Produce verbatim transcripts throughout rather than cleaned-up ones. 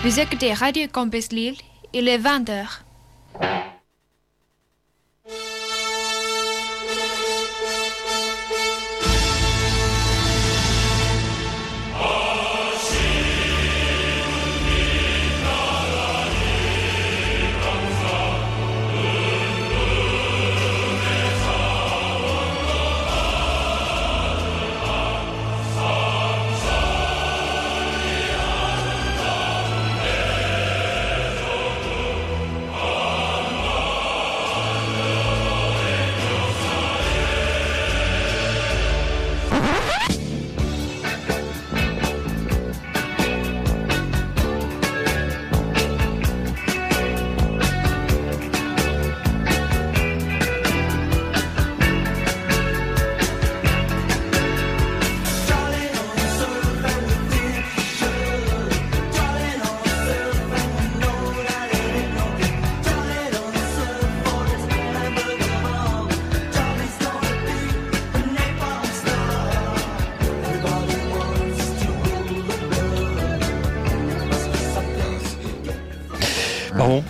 Vous écoutez Radio Campus Lille, il est vingt heures. Pardon.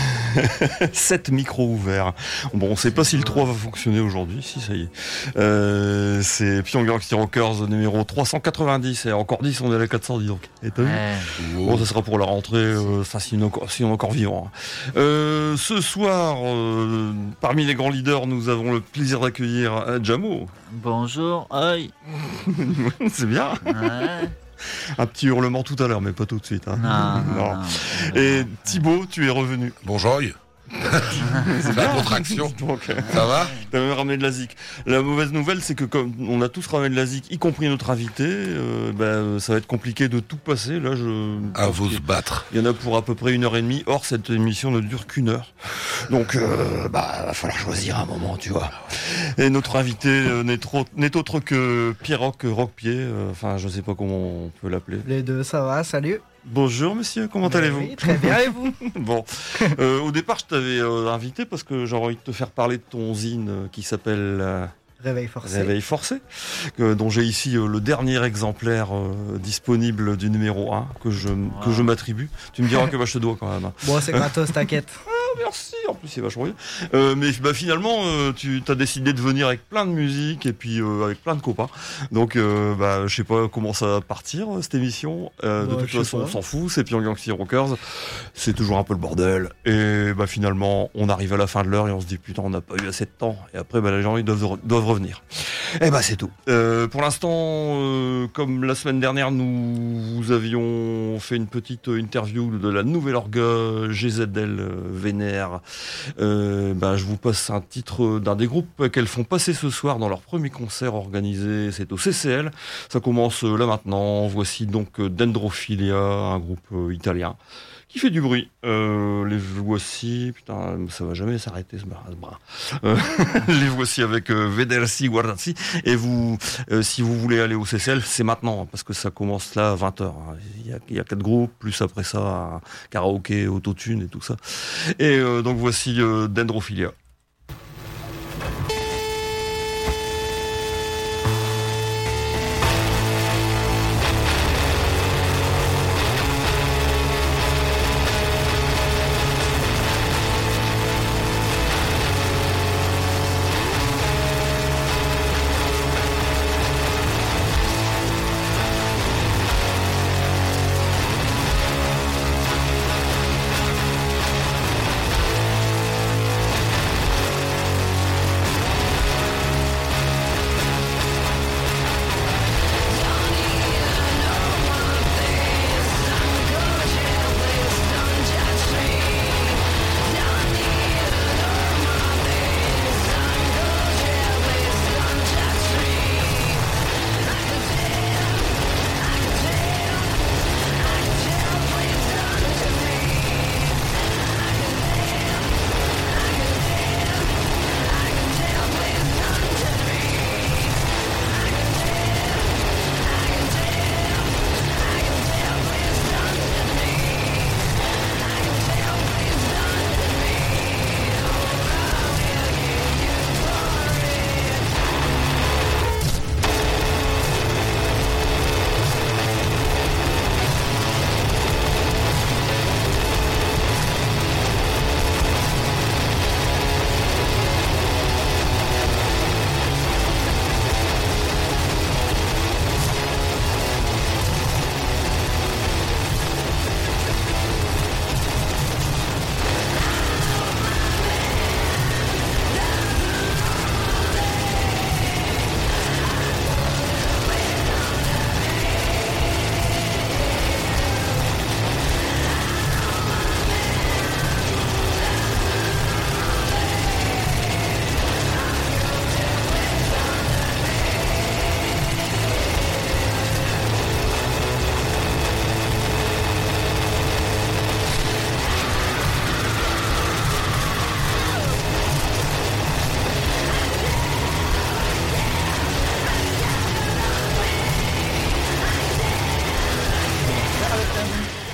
sept micros ouverts. Bon, on ne sait pas si le trois va fonctionner aujourd'hui. Si, ça y est. Euh, c'est Pyongyang City Rockers numéro trois cent quatre-vingt-dix. Et encore dix, on est à la quatre cent dix. Donc. Et t'as vu ouais. Bon, ça sera pour la rentrée, euh, enfin, si, si on est encore vivant. Euh, ce soir, euh, parmi les grands leaders, nous avons le plaisir d'accueillir euh, Jamo. Bonjour. Aïe. C'est bien. Ouais. Un petit hurlement tout à l'heure, mais pas tout de suite. Hein. Non, non, non. non. Et Thibaut, tu es revenu. Bonjour. C'est la contraction. Donc, ça va? T'as même ramené de la zik. La mauvaise nouvelle, c'est que comme on a tous ramené de la zik, y compris notre invité, euh, bah, ça va être compliqué de tout passer. Là, je. À vous se battre. Il y en a pour à peu près une heure et demie. Or, cette émission ne dure qu'une heure. Donc, euh, bah, va falloir choisir un moment, tu vois. Et notre invité euh, n'est, trop, n'est autre que Pierrock Roquepied. Euh, enfin, je sais pas comment on peut l'appeler. Les deux, ça va. Salut. Bonjour monsieur, comment Mais allez-vous? Oui, très bien, et vous? Bon, euh, au départ je t'avais euh, invité parce que j'ai envie de te faire parler de ton zine euh, qui s'appelle euh, Réveil forcé, Réveil forcé euh, dont j'ai ici euh, le dernier exemplaire euh, disponible du numéro un que je, wow. que je m'attribue. Tu me diras que bah, je te dois quand même. Hein. Bon, c'est gratos, t'inquiète. Merci, en plus c'est vachement bien. Euh, mais bah, finalement, euh, tu as décidé de venir avec plein de musique et puis euh, avec plein de copains. Donc, euh, bah, je sais pas comment ça va partir cette émission. Euh, bah, de toute façon, on s'en fout. C'est Pyongyang City Rockers. C'est toujours un peu le bordel. Et bah, finalement, on arrive à la fin de l'heure et on se dit putain, on n'a pas eu assez de temps. Et après, bah, les gens ils doivent, doivent revenir. Et bah, c'est tout. Euh, pour l'instant, euh, comme la semaine dernière, nous vous avions fait une petite interview de la nouvelle orga G Z L Vénère. Euh, bah, je vous passe un titre d'un des groupes qu'elles font passer ce soir dans leur premier concert organisé, c'est au C C L. Ça commence là maintenant. Voici donc Dendrophilia, un groupe euh, italien qui fait du bruit. Euh, les voici, putain, ça va jamais s'arrêter ce bras. Euh, les voici avec euh, Vedersi Guardazzi. Et vous, euh, si vous voulez aller au C C L, c'est maintenant, parce que ça commence là à vingt heures. Il y a, il y a quatre groupes, plus après ça, un karaoké, autotune et tout ça. Et euh, donc voici euh, Dendrophilia.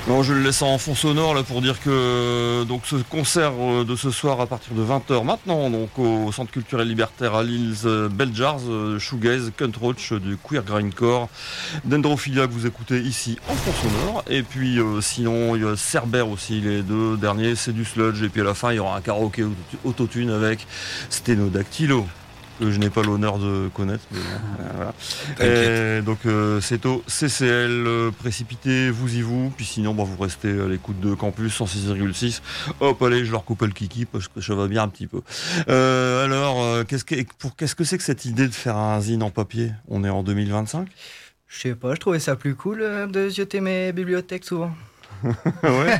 Non, je le laisse en fond sonore là pour dire que donc ce concert euh, de ce soir à partir de vingt heures maintenant, donc au Centre culturel libertaire à Lille, euh, Bell Jars, euh, Shoegaze, Kuntroach, euh, du Queer Grindcore, Dendrophilia que vous écoutez ici en fond sonore, et puis euh, sinon il y a Cerbère aussi, les deux derniers, c'est du sludge, et puis à la fin il y aura un karaoké auto- autotune avec Sténodactylo, que je n'ai pas l'honneur de connaître, mais bon, euh, voilà. T'inquiète. Et donc euh, c'est au C C L, euh, précipité, vous y vous, puis sinon bah, vous restez à l'écoute de Campus cent six virgule six. Hop, allez, je leur coupe le kiki parce que ça va bien un petit peu. Euh, alors, euh, qu'est-ce que, pour, qu'est-ce que c'est que cette idée de faire un zine en papier ? On est en deux mille vingt-cinq ? Je sais pas, je trouvais ça plus cool euh, de zioter mes bibliothèques souvent. Ouais.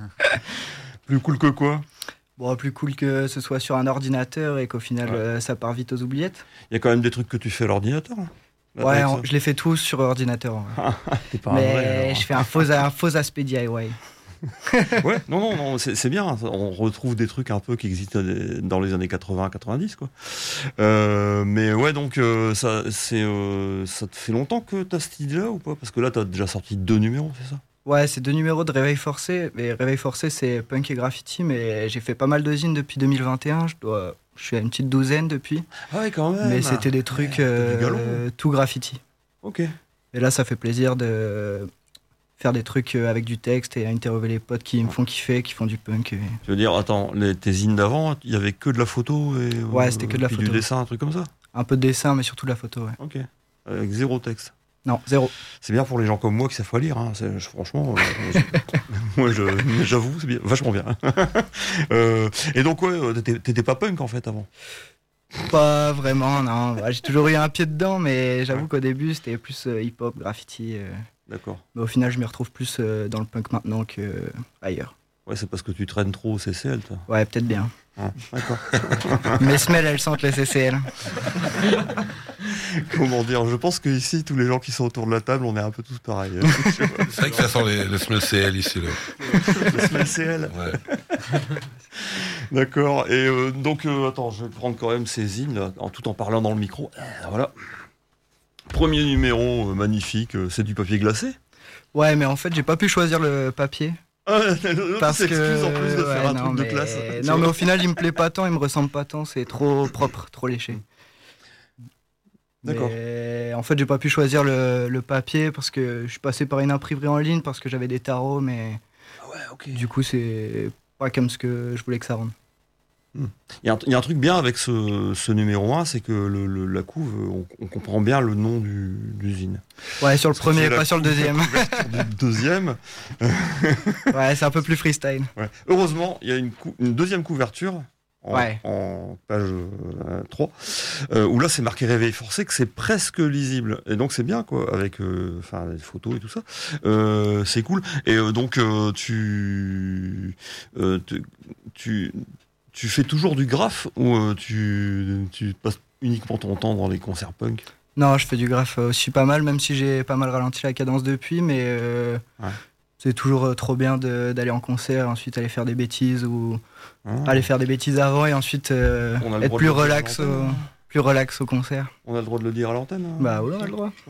Plus cool que quoi ? Bon, plus cool que ce soit sur un ordinateur et qu'au final Ouais. euh, ça part vite aux oubliettes. Il y a quand même des trucs que tu fais à l'ordinateur. Là, Ouais, avec en- ça. je les fais tous sur ordinateur. ouais. T'es pas un Mais vrai, alors. je fais un faux, un faux aspect D I Y. Ouais, non, non, non, c'est, c'est bien. On retrouve des trucs un peu qui existent dans les années quatre-vingts quatre-vingt-dix, quoi. Euh, mais ouais, donc euh, ça, c'est, euh, ça te fait longtemps que t'as cette idée-là ou pas ? Parce que là, t'as déjà sorti deux numéros, c'est ça ? Ouais, c'est deux numéros de Réveil Forcé. Mais Réveil Forcé, c'est punk et graffiti. Mais j'ai fait pas mal de zines depuis deux mille vingt et un. Je, dois... je suis à une petite douzaine depuis. Ah ouais, quand même. mais c'était des trucs Ouais, t'as du galon. euh, tout graffiti. Ok. Et là, ça fait plaisir de faire des trucs euh, avec du texte et interviewer les potes qui me font kiffer, qui font du punk. Et... Je veux dire, attends, les, tes zines d'avant, il y avait que de la photo et euh, Ouais, c'était que de la puis photo. du dessin, un truc comme ça. Un peu de dessin, mais surtout de la photo, ouais. Ok. Avec zéro texte. Non, zéro. C'est bien pour les gens comme moi qui savent pas lire. Hein. C'est, je- franchement, euh, je- moi, je, j'avoue, c'est bien, vachement bien. Euh, et donc, ouais, t'étais, t'étais pas punk en fait avant. Pas vraiment, non. Ouais, j'ai toujours eu un pied dedans, mais j'avoue qu'au début, c'était plus euh, hip-hop, graffiti. euh. D'accord. Mais au final, je m'y retrouve plus euh, dans le punk maintenant qu'ailleurs. Ouais, c'est parce que tu traînes trop au C C L, toi. Ouais, peut-être bien. Hein, d'accord. Mes semelles, elles sentent le C C L. Comment dire ? Je pense qu'ici, tous les gens qui sont autour de la table, on est un peu tous pareils. C'est vrai que ça sent les, le smell C L ici. Là. Le smell C L. Ouais. D'accord. Et euh, donc, euh, attends, je vais prendre quand même ces zines, là, en, tout en parlant dans le micro. Euh, voilà. Premier numéro, euh, magnifique, euh, c'est du papier glacé. Ouais, mais en fait, j'ai pas pu choisir le papier. Ah, l'autre Parce s'excuse que. en plus de faire ouais, un non, truc de mais... classe. tu Non, mais vois. au final, il me plaît pas tant, il me ressemble pas tant, c'est trop propre, trop léché. D'accord. Mais en fait, j'ai pas pu choisir le, le papier parce que je suis passé par une imprimerie en ligne parce que j'avais des tarots, mais Ah ouais, ok. du coup, c'est pas comme ce que je voulais que ça rende. Il y, a un- il y a un truc bien avec ce, ce numéro un, c'est que le, le- la couve, on, on comprend bien le nom du, du zine. Ouais, sur le Parce que premier, c'est la pas sur le deuxième. Sur du deuxième. Ouais, c'est un peu plus freestyle. Ouais. Heureusement, il y a une, cou- une deuxième couverture. En, Ouais. en page euh, trois, euh, où là c'est marqué Réveil Forcé, que c'est presque lisible. Et donc c'est bien, quoi, avec euh, enfin, les photos et tout ça. Euh, c'est cool. Et euh, donc euh, tu, euh, tu, tu, tu fais toujours du graphe ou euh, tu, tu passes uniquement ton temps dans les concerts punk ? Non, je fais du graphe aussi pas mal, même si j'ai pas mal ralenti la cadence depuis, mais euh, Ouais. c'est toujours euh, trop bien de- d'aller en concert, ensuite aller faire des bêtises ou Ah. aller faire des bêtises avant et ensuite euh, On a le être droit plus de le dire à relax, au, l'antenne, hein. plus relax au concert. On a le droit de le dire à l'antenne hein Bah oui, on a le droit.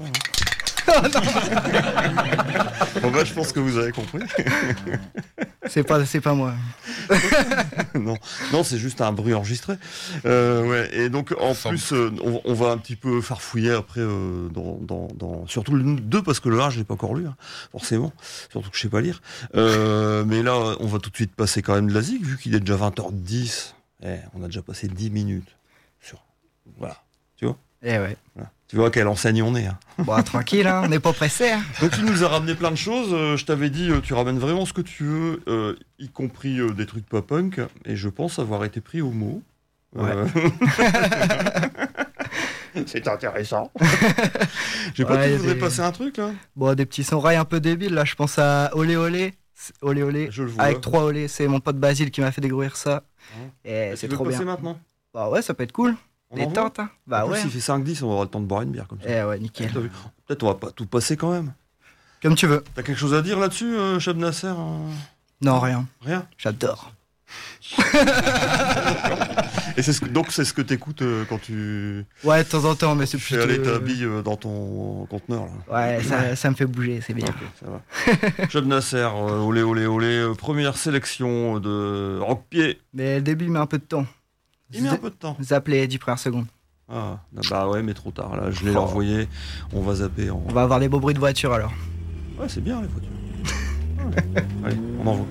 Bon bah je pense que vous avez compris. C'est pas, c'est pas moi. non, non c'est juste un bruit enregistré. Euh, ouais, et donc en Ensemble. plus, euh, on, on va un petit peu farfouiller après, euh, dans, dans, dans- surtout le deux, parce que le un, je l'ai pas encore lu, hein, forcément, surtout que je sais pas lire. Euh, mais là, on va tout de suite passer quand même de la zig, vu qu'il est déjà vingt heures dix. Eh, on a déjà passé dix minutes. Sur... Voilà. Eh ouais. Voilà. Tu vois à quelle enseigne on est. Hein. Bon, tranquille, hein, on n'est pas pressé. Hein. Donc tu nous as ramené plein de choses. Euh, je t'avais dit, euh, tu ramènes vraiment ce que tu veux, euh, y compris euh, des trucs pas punk. Et je pense avoir été pris au mot. Euh, C'est intéressant. J'ai pas Ouais, dit, y a vous avez des- passé un truc là Bon, des petits sons rails un peu débiles, là, je pense à Olé Olé. C'est- Olé Olé. Je le vois. Avec trois Olé, c'est mon pote Basile qui m'a fait découvrir ça. Ouais. Et Tu c'est veux trop le passer bien. maintenant Bah ouais, ça peut être cool. On en Détente, hein. Bah En plus, ouais. il fait cinq dix, on aura le temps de boire une bière comme ça. Eh ouais, nickel. T'as vu Peut-être on va pas tout passer quand même. Comme tu veux. T'as quelque chose à dire là-dessus, euh, Cheb Nasser euh Non, rien. Rien J'adore. Et c'est ce que, donc c'est ce que t'écoutes euh, quand tu Ouais, de temps en temps, mais c'est fais plutôt... aller ta bille euh, dans ton conteneur. Là. Ouais, ça, ça me fait bouger, c'est bien. Ok, ça va. Cheb Nasser, euh, olé olé olé, euh, première sélection de rock-pied. Mais le début, il met un peu de temps. Il met un peu de temps. Zapper dix premières secondes. Ah, bah ouais, mais trop tard. Là, je l'ai Oh. envoyé. On va zapper. En... On va avoir des beaux bruits de voiture alors. Ouais, c'est bien les voitures. Ouais. Allez, on envoie.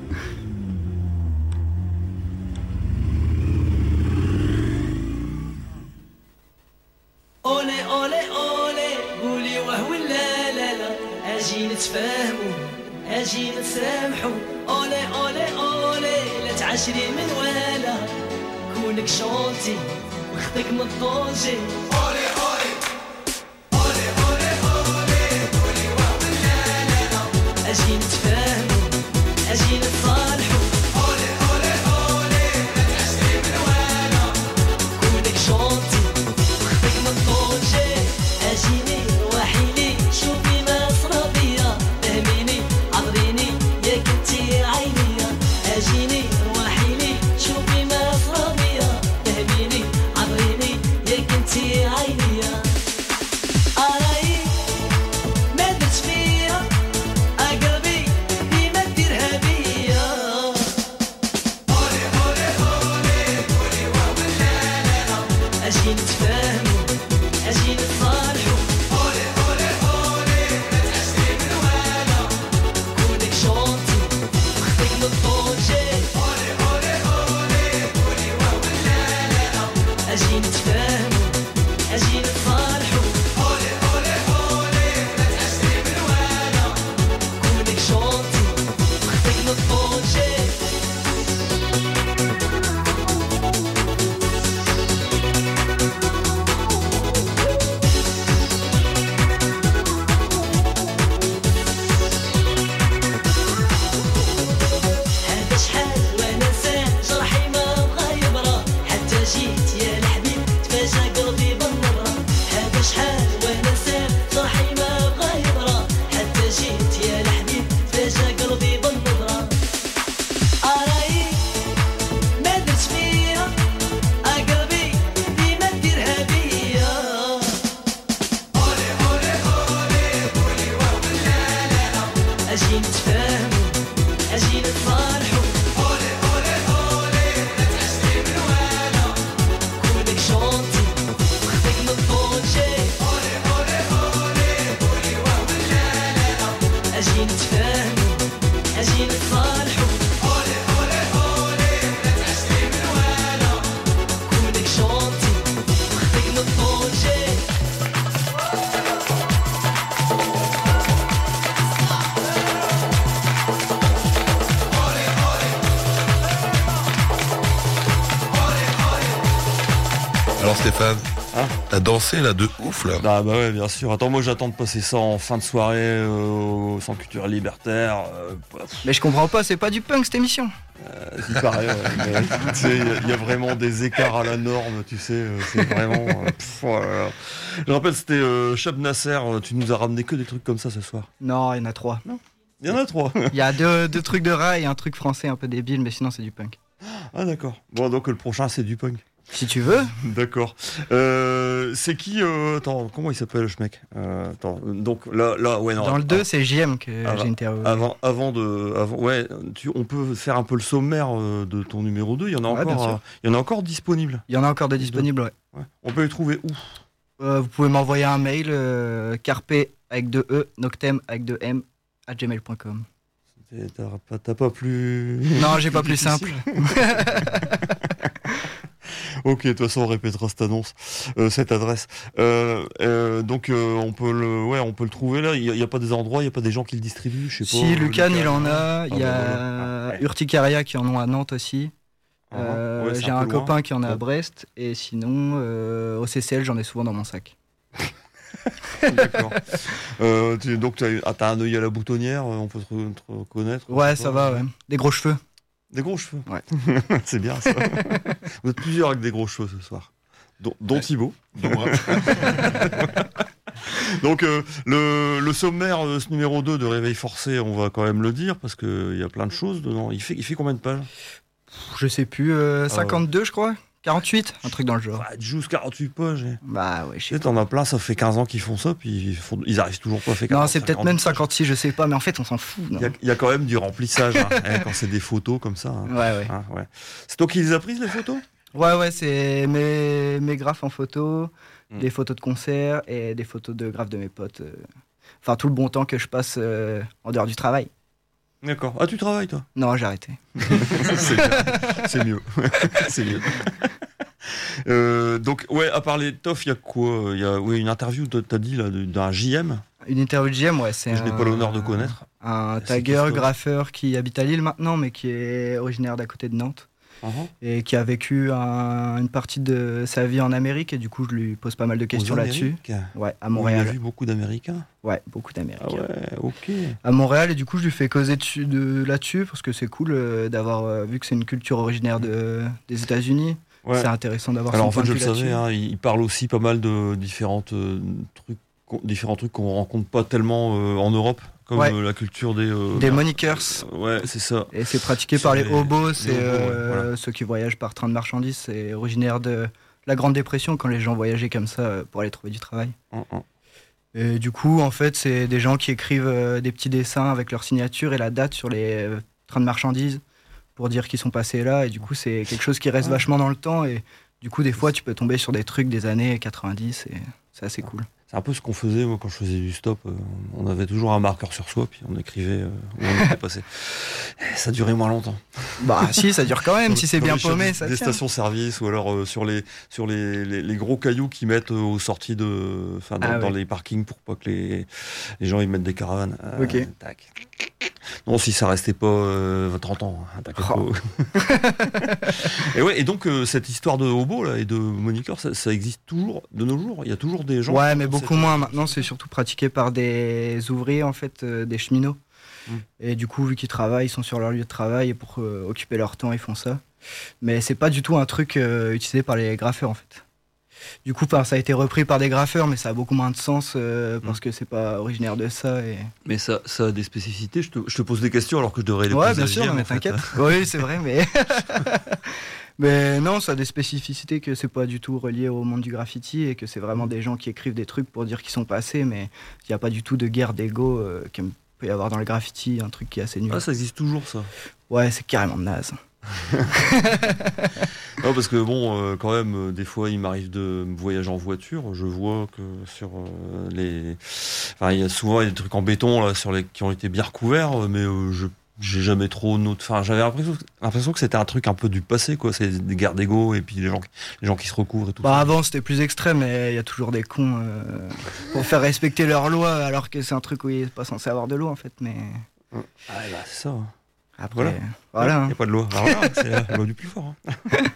أولي أولي أولي قولي وهو لا لا لا أجي نتفاهمو أجي نتسامحو أولي أولي أولي لا تعاشري من ولا كونك شونتي وخدك من طونجي أولي أولي أولي أولي أولي قولي وهو لا لا لا أجي نتفاهمو أجي نتصالحو أولي أولي أولي لا تعاشري من ولا كونك شونتي أجيني روحيلي شوفي ما صرا بيا فهميني عذريني يا كنتي عينيا أجيني روحيلي شوفي ما صرا بيا فهميني عذريني يا كنتي عينيا أراي ما درت فيا أقلبي ديما ديرها بيا أولي أولي أولي قولي وهو لا لا لا أجي نتفاهمو أجي نتصالحو أولي أولي أولي ما تحسني من ولا كونك شونتي وخدك من طونجي أولي أولي أولي قولي وهو لا لا لا أجي نتفاهمو أجي نتصالحو أولي أولي أولي ما تحسني من ولا كونك شونتي وخدك من طونجي هذا شحال وانا ساه جرحي ما بغى يبرى حتى جيت يا الحبيب تفاجأ قلبي بالنظرة هذا شحال وانا ساه جرحي ما بغى يبرى حتى جيت يا الحبيب تفاجأ قلبي بالنظرة أراي ما درت فيا قلبي ديما ديرها بيا أولي أولي أولي قولي وهو لا لا لا أجي نتفاهمو أجي نتصالحو أولي أولي أولي لا تحسني من ولا كونك شونتي وخدك من طونجي أولي أولي أولي قولي وهو لا لا لا أجي نتفاهمو أجي نتصالحو أولي أولي أولي لا تحسني من ولا كونك شونتي وخدك من طونجي Alors Stéphane, Hein t'as dansé là de ouf là. Ah bah ouais, bien sûr. Attends, moi j'attends de passer ça en fin de soirée euh, au Centre culturel libertaire. Euh, pff, Mais je comprends pas, c'est pas du punk cette émission. euh, il paraît, ouais, mais, tu sais, il y a- il y, a vraiment des écarts à la norme, tu sais. euh, C'est vraiment. euh, pff, oh là là. Je rappelle, c'était euh, Cheb Nasser. euh, Tu nous as ramené que des trucs comme ça ce soir. Non, il y en a trois. Il y en a trois. Il y a deux, deux trucs de rail et un truc français un peu débile, mais sinon c'est du punk. Ah d'accord. Bon, donc le prochain c'est du punk. Si tu veux. D'accord. Euh, c'est qui euh, Attends, comment il s'appelle ce mec euh, Attends, donc là, là, ouais, non. Dans le ah, deux, c'est J M que ah, j'ai interviewé. Avant, avant de, avant, ouais, tu, on peut faire un peu le sommaire euh, de ton numéro deux. Il y en a Ouais, bien encore, sûr. euh, il y en a encore disponible. Il y en a encore de disponibles, ouais. Ouais. On peut les trouver où Euh, vous pouvez m'envoyer un mail, euh, carpe avec deux E, noctem avec deux M, à gmail point com. T'as pas, t'as pas plus. Non, j'ai pas plus difficile. simple. Ok, de toute façon, on répétera cette annonce, euh, cette adresse. Euh, euh, donc, euh, on peut le, ouais, on peut le trouver là. Il y, a- il y a pas des endroits, il y a pas des gens qui le distribuent, je sais pas. Si, euh, Lucan, Lucan. il en a. Il y bah, a voilà. Ouais. Urticaria qui en ont à Nantes aussi. Ah, Euh, ouais, c'est j'ai un un, peu loin. copain qui en a à Ouais. Brest. Et sinon, euh, au C C L, j'en ai souvent dans mon sac. D'accord. Euh, tu- donc, t'as, ah, t'as un œil à la boutonnière, euh, on peut te, re- te reconnaître. Ouais, je sais ça pas. va, ouais. Des gros cheveux. Des gros cheveux. Ouais. C'est bien ça. Vous êtes plusieurs avec des gros cheveux ce soir. Dont, dont Ouais. Thibaut. Donc, moi. Donc euh, le, le sommaire de ce numéro deux de Réveil Forcé, on va quand même le dire parce qu'il y a plein de choses dedans. Il fait, il fait combien de pages Je sais plus, euh, cinquante-deux je crois, quarante-huit, un truc dans le genre. Ouais, Juice quarante-huit poches. et- Bah ouais, je Tu sais sais, t'en as plein, ça fait quinze ans qu'ils font ça, puis ils, font- ils arrivent toujours pas à faire Non, quarante, c'est peut-être cinquante. même cinquante-six, je sais pas, mais en fait on s'en fout. Non Il y, a, il y a quand même du remplissage hein, hein, quand c'est des photos comme ça. hein. Ouais, ouais. Hein, ouais. C'est toi qui les as prises, les photos? Ouais, ouais, c'est mes, mes graphes en photo, Mm. des photos de concert et des photos de graphes de mes potes. euh. Enfin, tout le bon temps que je passe euh, en dehors du travail. D'accord. Ah, tu travailles, toi? Non, j'ai arrêté. C'est bien. C'est mieux. C'est mieux. Euh, donc, ouais, à part les Toff, il y a quoi? Il y a ouais, une interview, t'as t'as dit, là, de- d'un J M. Une interview de J M, ouais, c'est Je n'ai un- pas l'honneur de connaître. Un C'est tagger, Christophe. graffeur qui habite à Lille maintenant, mais qui est originaire d'à côté de Nantes. Uh-huh. Et qui a vécu un- une partie de sa vie en Amérique. Et du coup, je lui pose pas mal de questions Aux là-dessus. Amériques. Ouais, à On a Montréal. vu beaucoup d'Américains. Ouais, beaucoup Ah d'Américains. ouais, ok. À Montréal, et du coup, je lui fais causer dessus, de, là-dessus, parce que c'est cool euh, d'avoir, euh, vu que c'est une culture originaire de, des États-Unis, Ouais. c'est intéressant d'avoir Alors en son fait, je point le de vue savais, là-dessus. hein, il parle aussi pas mal de différentes euh, trucs, qu'on- différents trucs qu'on rencontre pas tellement euh, en Europe, comme Ouais. euh, la culture des. euh, Des bah, monikers. euh, ouais, c'est ça. Et c'est pratiqué Sur par les les- hobos, c'est les hobos, ouais, euh, voilà. ceux qui voyagent par train de marchandises. C'est originaire de la Grande Dépression, quand les gens voyageaient comme ça euh, pour aller trouver du travail. Hum, hum. Et du coup, en fait, c'est des gens qui écrivent euh, des petits dessins avec leur signature et la date sur les euh, trains de marchandises pour dire qu'ils sont passés là. Et du coup, c'est quelque chose qui reste Ouais. vachement dans le temps. Et du coup, des fois, tu peux tomber sur des trucs des années quatre-vingt-dix et c'est assez cool. C'est un peu ce qu'on faisait, moi, quand je faisais du stop. euh, on avait toujours un marqueur sur soi, puis on écrivait euh, où on était passé. Et ça durait moins longtemps. Bah, si, ça dure quand même. Si c'est Dans bien les chemins paumé, ça Des tient. stations-service, ou alors euh, sur, les, sur les, les, les gros cailloux qu'ils mettent euh, aux sorties de. Enfin, dans, Ah dans ouais. les parkings pour pas que les, les gens ils mettent des caravanes. Euh, Ok. Tac. Non, si ça restait pas euh, trente ans, hein, t'inquiète Oh. pas. et ouais, et donc euh, cette histoire de hobo là et de moniqueur, ça, ça existe toujours de nos jours. Il y a toujours des gens. Ouais, qui mais font beaucoup cette- moins. Maintenant, c'est surtout pratiqué par des ouvriers, en fait, euh, des cheminots. Mm. Et du coup, vu qu'ils travaillent, ils sont sur leur lieu de travail et pour euh, occuper leur temps, ils font ça. Mais c'est pas du tout un truc euh, utilisé par les graffeurs, en fait. Du coup, par- ça a été repris par des graffeurs, mais ça a beaucoup moins de sens euh, parce que c'est pas originaire de ça. Et... Mais ça, ça a des spécificités. Je te, je te pose des questions alors que je devrais les Ouais, poser bien à sûr, J M, non, mais en fait. t'inquiète. Oui, c'est vrai, mais. Mais non, ça a des spécificités que c'est pas du tout relié au monde du graffiti et que c'est vraiment des gens qui écrivent des trucs pour dire qu'ils sont passés, mais il n'y a pas du tout de guerre d'ego euh, qu'il peut y avoir dans le graffiti, un truc qui est assez nul. Ah, ça existe toujours ça. Ouais, c'est carrément naze. Non, parce que bon, euh, quand même, euh, des fois, il m'arrive de voyager en voiture. Je vois que sur euh, les, enfin, il y a souvent il y a des trucs en béton là sur les qui ont été bien recouverts, mais euh, je j'ai jamais trop noté. Enfin, j'avais l'impression l'impression que c'était un truc un peu du passé, quoi. C'est des guerres d'ego et puis les gens les gens qui se recouvrent et tout Bah, ça. avant, c'était plus extrême, mais il y a toujours des cons euh, pour faire respecter leurs lois, alors que c'est un truc où il n'est pas censé avoir de loi, en fait. Mais Ah, bah, c'est ça. après, Voilà. voilà. Il hein. n'y a pas de loi. Alors là, c'est la loi du plus fort. hein.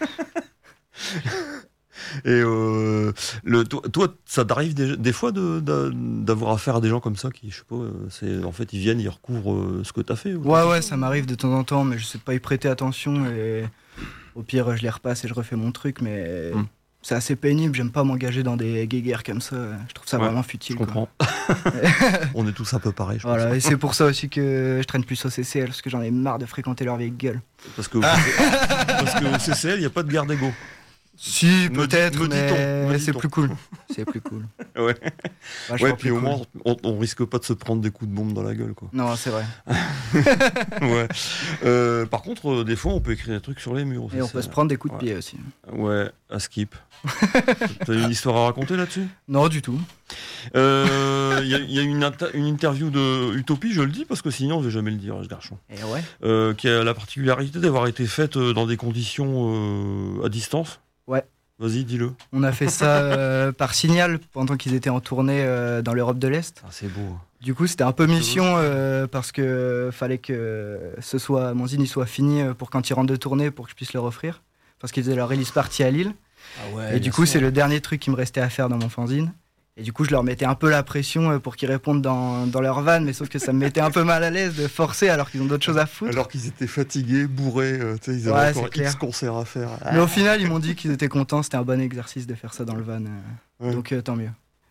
Et euh, le, toi, toi, ça t'arrive des, des fois de, de- d'avoir affaire à des gens comme ça qui, je sais pas, euh, c'est, en fait, ils viennent, ils recouvrent euh, ce que t'as fait. ou- Ouais, ouais, ça m'arrive de temps en temps, mais je sais pas y prêter attention. Et au pire, je les repasse et je refais mon truc, mais Hmm. c'est assez pénible. J'aime pas m'engager dans des guéguerres comme ça. Je trouve ça Ouais, vraiment Je futile. quoi. comprends. On est tous un peu pareils, je Voilà, et c'est pour ça aussi que je traîne plus au C C L, parce que j'en ai marre de fréquenter leur vieille gueule. pense. Parce que, parce que au C C L, il n'y a pas de guerre d'ego. Si, Me- peut-être, me dit-on, me mais dit-on. c'est plus cool. C'est plus cool. Ouais. Vachement Ouais, plus puis au cool. moins, on, on risque pas de se prendre des coups de bombe dans la gueule, quoi. Non, c'est vrai. Ouais. Euh, par contre, euh, des fois, on peut écrire des trucs sur les murs. au Et on C C L. peut se prendre des coups de Ouais. pied aussi. Ouais, à skip. T'as une histoire à raconter là-dessus? Non, du tout. Euh, Il y a, il y a une, inter- une interview de Utopie, je le dis parce que sinon je vais jamais le dire, ce garçon, Et ouais. euh, qui a la particularité d'avoir été faite euh, dans des conditions euh, à distance. Ouais. Vas-y, dis-le. On a fait ça euh, par signal pendant qu'ils étaient en tournée euh, dans l'Europe de l'Est. Ah, c'est beau. Du coup, c'était un peu mission euh, parce que euh, fallait que ce soit mon zine il soit fini euh, pour quand ils rentrent de tournée pour que je puisse leur offrir. Parce qu'ils faisaient leur release party à Lille. Ah ouais, et du coup, c'est le dernier truc qui me restait à faire dans mon fanzine. Et du coup, je leur mettais un peu la pression euh, pour qu'ils répondent dans, dans leur van, mais sauf que ça me mettait un peu mal à l'aise de forcer alors qu'ils ont d'autres choses à foutre. Alors qu'ils étaient fatigués, bourrés, euh, tu sais, ils Ouais, avaient c'est encore clair. X concerts à faire. Mais au final, ils m'ont dit qu'ils étaient contents, c'était un bon exercice de faire ça dans le van. euh. Ouais. Donc euh, tant mieux.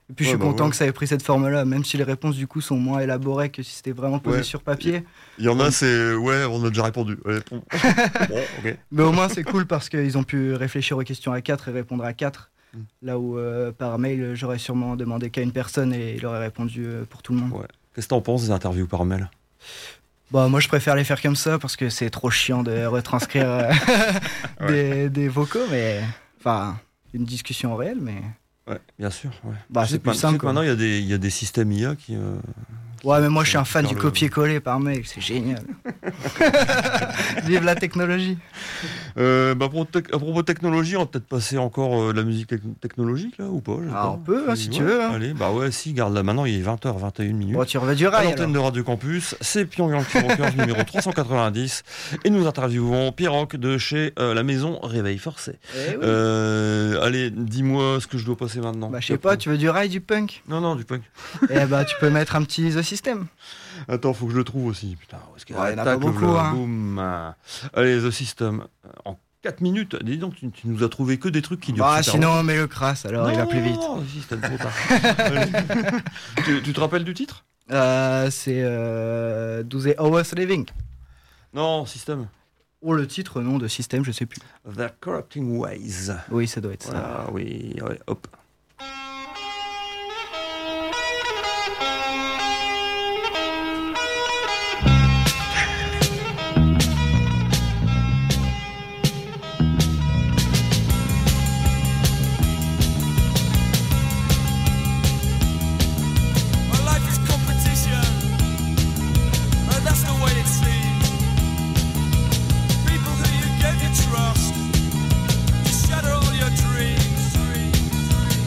Et puis je Ouais, suis bah content ouais. que ça ait pris cette forme-là, même si les réponses du coup sont moins élaborées que si c'était vraiment posé Ouais. sur papier. Il y en a, c'est ouais, on a déjà répondu. Ouais, bon. Bon, ok. Mais au moins c'est cool parce qu'ils ont pu réfléchir aux questions à quatre et répondre à quatre. Mm. Là où euh, par mail j'aurais sûrement demandé qu'à une personne et il aurait répondu euh, pour tout le monde. Ouais. Qu'est-ce que t'en penses des interviews par mail? Bah moi je préfère les faire comme ça parce que c'est trop chiant de retranscrire euh, des, des vocaux, mais enfin une discussion réelle, mais Ouais, bien sûr. Ouais. bah Je sais c'est que ma- plus je sais simple. que quoi. maintenant, il y a des, il y a des systèmes I A qui. euh, Ouais, mais moi je suis un qui fan faire du le- copier-coller par mail, c'est génial. Vive la technologie. Euh, bah pour tec- à propos de technologie, on va peut-être passer encore euh, de la musique tec- technologique là ou pas? je sais Ah, pas. on peut, hein, si tu Ouais, veux, hein. Allez, bah ouais, si, garde là maintenant, il est vingt heures vingt et une minutes. Bon, tu revais du À rail l'antenne alors. de Radio Campus, c'est Pyongyang Rockers numéro trois cent quatre-vingt-dix et nous interviewons Pierrock de chez euh, la maison Réveil Forcé. Eh oui. Euh, allez, dis-moi ce que je dois passer maintenant. Bah je sais pas, tu veux du rail, du punk? Non, non, du punk. Eh bah tu peux mettre un petit The System. Attends, faut que je le trouve aussi. Putain, où est-ce qu'il Ouais, il y en a attaque, pas le beaucoup, voilà, hein. boum. Ah. Allez, The System. En quatre minutes, dis donc, tu, tu nous as trouvé que des trucs qui durent Bah super sinon on met le crasse, alors il va plus vite. Non, si, c'était trop tard. Allez. tu, tu te rappelles du titre? Euh, c'est euh, douze Hours Living. Non, System. Oh le titre, non, de System, je sais plus. The Corrupting Ways. Oui, ça doit être ça. Ah oui, ouais, hop. My life is competition, and that's the way it seems. People who you gave your trust to shatter all your dreams.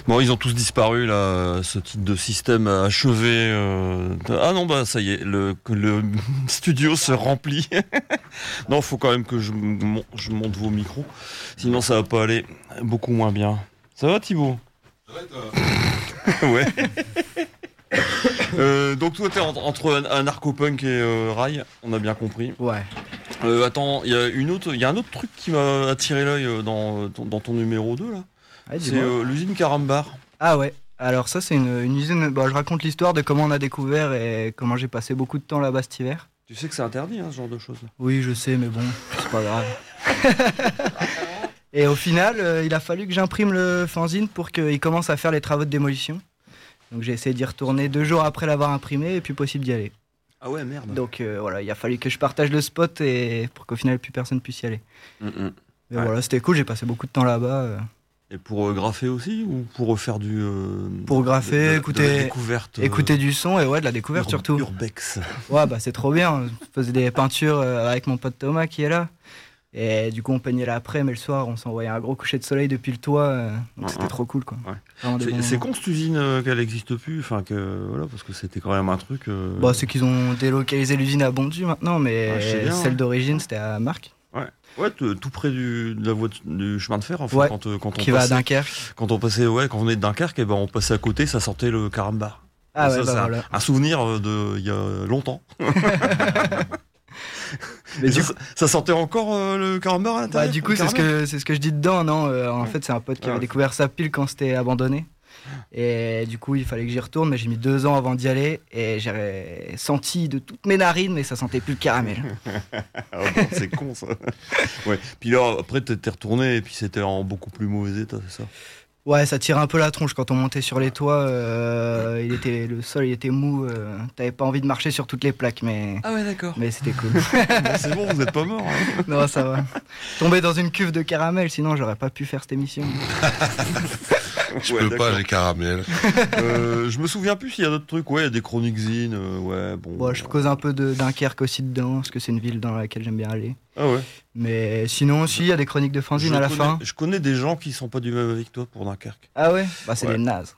Bon, ils ont tous disparu là, ce type de système achevé. Euh... Ah non, bah ça y est, le, le studio se remplit. Non, faut quand même que je, mon- je monte vos micros, sinon ça va pas aller beaucoup moins bien. Ça va Thibaut? Ouais. Euh, donc toi t'es en- entre un, un narcopunk et euh, rail, on a bien compris. Ouais. Euh, attends, il y a une autre, il y a un autre truc qui m'a attiré l'œil euh, dans, ton- dans ton numéro deux là. Ouais, C'est dis-moi. euh, l'usine Carambar. Ah ouais. Alors ça c'est une, une usine. Bon, je raconte l'histoire de comment on a découvert et comment j'ai passé beaucoup de temps là-bas cet hiver. Tu sais que c'est interdit hein, ce genre de choses. Oui, je sais, mais bon, c'est pas grave. Et au final, euh, il a fallu que j'imprime le fanzine pour qu'il commence à faire les travaux de démolition. Donc j'ai essayé d'y retourner deux jours après l'avoir imprimé et puis possible d'y aller. Ah ouais merde. Donc euh, voilà, il a fallu que je partage le spot et pour qu'au final plus personne puisse y aller. Mm, mm. Mais Ouais. voilà, c'était cool, j'ai passé beaucoup de temps là-bas. euh, Et pour euh, graffer aussi ou pour faire du euh, Pour graffer, de- de- de écouter- la découverte, euh, Écouter du son et ouais, de la découverte ur- surtout. Urbex. Ouais, bah c'est trop bien. Je faisais des peintures euh, avec mon pote Thomas qui est là. Et du coup, on peignait l'après, mais le soir, on s'envoyait un gros coucher de soleil depuis le toit. euh, donc Ouais, c'était ouais. trop cool, quoi. Ouais. Vraiment des C'est bons c'est moments. con cette usine euh, qu'elle n'existe plus, enfin que voilà parce que c'était quand même un truc. euh, Bah, c'est qu'ils ont délocalisé l'usine à Bondy maintenant, mais Ouais, je sais bien, celle ouais. d'origine, c'était à Marc, Ouais, t- tout près du, de la voie de- du chemin de fer en fait. Ouais, Quand, euh, quand on qui va à passait, Dunkerque. quand on passait, ouais, quand on venait de Dunkerque, et ben on passait à côté, ça sortait le Carambar. Ah Ça, ouais, c'est bah un, voilà. un souvenir euh, de il y a longtemps. Mais Et du ça, ça sortait encore euh, le Carambar à Bah, l'intérieur. du coup, le c'est ce, caramel que, c'est ce que je dis dedans, non euh, En Ouais. fait, c'est un pote qui Ah, avait ok. découvert ça pile quand c'était abandonné. Et du coup, il fallait que j'y retourne, mais j'ai mis deux ans avant d'y aller. Et j'ai senti de toutes mes narines, mais ça sentait plus le caramel. Ah bon, c'est con ça. Ouais. Puis là, après, t'es t'es retourné et puis c'était en beaucoup plus mauvais état, c'est ça. Ouais, ça tire un peu la tronche quand on montait sur les toits. euh, il était, le sol il était mou. euh, T'avais pas envie de marcher sur toutes les plaques, mais, Ah ouais, d'accord. mais c'était cool. C'est bon, vous n'êtes pas mort. Hein. Non, ça va. Tomber dans une cuve de caramel, sinon j'aurais pas pu faire cette émission. Je Ouais, peux d'accord. pas, j'ai caramel. Euh, je me souviens plus s'il y a d'autres trucs. Ouais, il y a des chroniques zine. euh, ouais, bon. Bon, je cause un peu de Dunkerque aussi dedans, parce que c'est une ville dans laquelle j'aime bien aller. Ah ouais. Mais sinon aussi, il y a des chroniques de fanzine Je à la connais- fin. Je connais des gens qui sont pas du même avec toi pour Dunkerque. Ah ouais Bah c'est Ouais. des nazes.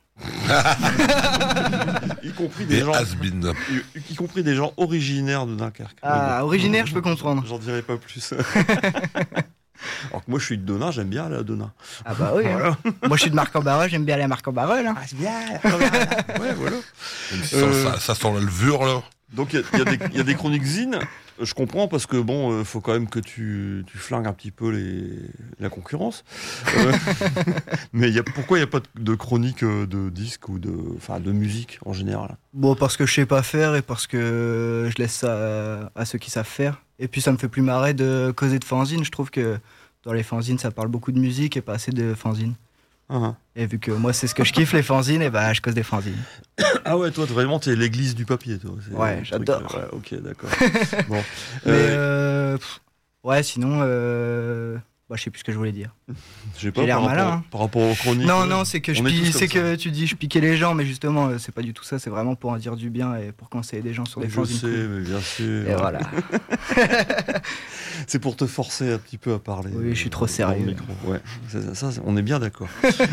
Y compris des Des gens. has-been. Y, y compris des gens originaires de Dunkerque. Ah, Mais bon. originaire, je peux comprendre. J'en dirai pas plus. Alors que moi, je suis de Denain, j'aime bien aller à Denain. Ah bah oui. hein. Moi je suis de Marc-en-Barœul, j'aime bien aller à Marc-en-Barœul. Hein. c'est bien. Ouais, voilà. Même si Euh. ça, ça sent la levure, là. Donc il y, a- y a des- y a des chroniques zine. Je comprends parce que bon, euh, faut quand même que tu, tu flingues un petit peu les, la concurrence. Euh, mais y a, pourquoi il n'y a pas de, de chronique euh, de disques ou de, enfin, de musique en général? Bon, parce que je sais pas faire et parce que je laisse ça à, à ceux qui savent faire. Et puis ça me fait plus marrer de causer de fanzine. Je trouve que dans les fanzines, ça parle beaucoup de musique et pas assez de fanzine. Ah, Et vu que moi c'est ce que je kiffe les fanzines, et bah je cause des fanzines. ah ouais, toi vraiment t'es l'église du papier, toi. C'est Ouais, le truc, j'adore. euh, Ouais, ok, d'accord. Bon. Mais Euh, euh, pff, ouais, sinon, euh, bah, je sais plus ce que je voulais dire. j'ai pas j'ai l'air par malin, rapport, hein. par rapport aux chroniques. Non, ouais. non, c'est que je On est pi- tous comme c'est ça. que tu dis je piquais les gens, mais justement, euh, c'est pas du tout ça. C'est vraiment pour en dire du bien et pour conseiller des gens sur des Je fanzines. sais, cool. mais bien sûr. Et voilà. C'est pour te forcer un petit peu à parler. Oui, je suis trop dans le sérieux. micro. Ouais, c'est ça, ça, c'est- on est bien d'accord.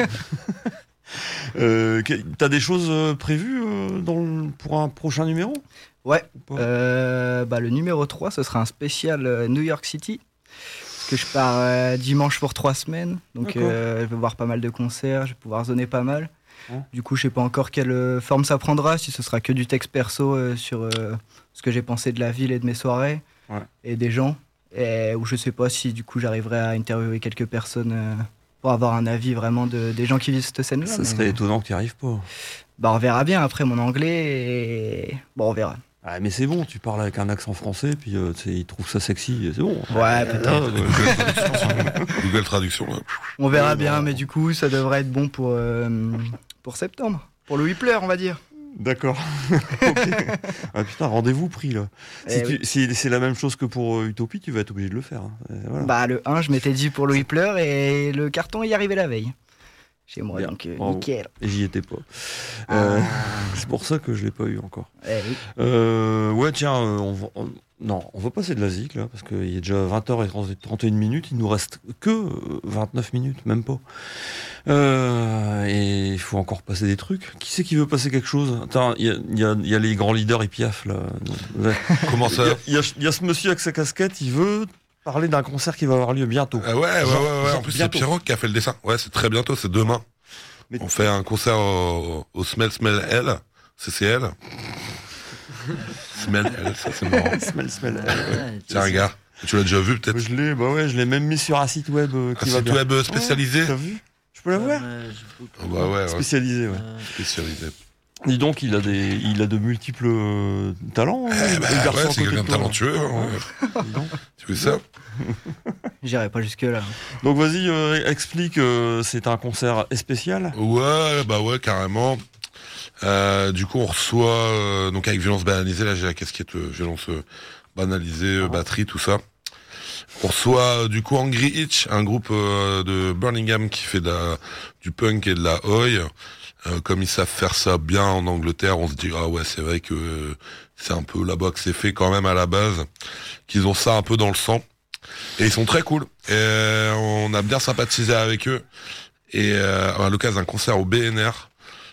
euh, que- T'as des choses euh, prévues euh, dans le- pour un prochain numéro Ouais. ou pas Euh, bah, le numéro trois, ce sera un spécial euh, New York City. Parce que je pars euh, dimanche pour trois semaines. Donc D'accord. euh, je vais voir pas mal de concerts, je vais pouvoir zoner pas mal. Hein. Du coup, je sais pas encore quelle euh, forme ça prendra, si ce sera que du texte perso euh, sur euh, ce que j'ai pensé de la ville et de mes soirées Ouais. et des gens. Et, ou je sais pas si du coup j'arriverai à interviewer quelques personnes euh, pour avoir un avis vraiment de, des gens qui vivent cette scène-là. Ça mais- serait étonnant que tu n'y arrives pas. Bah on verra bien après mon anglais et... Bon, on verra. Ah, mais c'est bon, tu parles avec un accent français, puis euh, tu sais, ils trouvent ça sexy, et c'est bon. Ouais, peut-être. Ah, ouais. Google Traduction, là. On verra Ouais, bien, bon. mais du coup, ça devrait être bon pour, euh, pour septembre. Pour le Whippler, on va dire. D'accord. Ok. Ah putain, rendez-vous pris là. Si, Eh tu- oui. si c'est la même chose que pour euh, Utopie, tu vas être obligé de le faire. hein. Et voilà. Bah, le un, je m'étais dit pour le Whippler et le carton y arrivait la veille. chez moi, Bien, donc euh, bravo. nickel. Et j'y étais pas. Euh, Ah. c'est pour ça que je l'ai pas eu encore. Eh oui. Euh, ouais, tiens, euh, on va, on- non, on va passer de la zik là, parce qu'il est déjà vingt heures trente et une minutes, il nous reste que euh, vingt-neuf minutes, même pas. Euh, et il faut encore passer des trucs. Qui c'est qui veut passer quelque chose? Attends, il y a, il y a- il y a les grands leaders, ils piaffent là. Ouais. Comment Il y, ça a- il y a, il y a ce monsieur avec sa casquette, il veut parler d'un concert qui va avoir lieu bientôt. Ah ouais, ouais, Genre- ouais, ouais. genre En plus, c'est bientôt. Pierrot qui a fait le dessin. Ouais, c'est très bientôt, c'est demain. Mais- On fait un concert au, au Smell Smell L, C C L. Smell L, ça c'est marrant. Smell, smell. Ouais, Tiens, regarde. Tu l'as déjà vu peut-être? Je l'ai, bah ouais, je l'ai même mis sur un site web euh, Un qui va site bien. web euh, spécialisé? T'as vu? Je peux la voir? Ouais, je peux- Ah bah ouais, ouais. Spécialisé, ouais. Euh, Spécialisé. Dis donc, il a des, il a de multiples euh, talents. hein, Eh le bah, garçon à ouais, c'est côté de quelqu'un de toi. talentueux. hein, ouais. Dis donc. Tu veux ça? J'irai pas jusque-là. Donc vas-y, euh, explique, euh, c'est un concert spécial. Ouais, bah ouais, carrément. Euh, du coup, on reçoit, euh, donc avec violence banalisée, là j'ai la casquette euh, violence euh, banalisée, euh, batterie, tout ça. On reçoit euh, du coup Angry Itch, un groupe euh, de Birmingham qui fait de la- du punk et de la oi. Euh, comme ils savent faire ça bien en Angleterre, on se dit ah ouais, c'est vrai que euh, c'est un peu là-bas que c'est fait quand même à la base, qu'ils ont ça un peu dans le sang. Et ils sont très cool. Et euh, on a bien sympathisé avec eux. Et euh, à l'occasion d'un concert au B N R.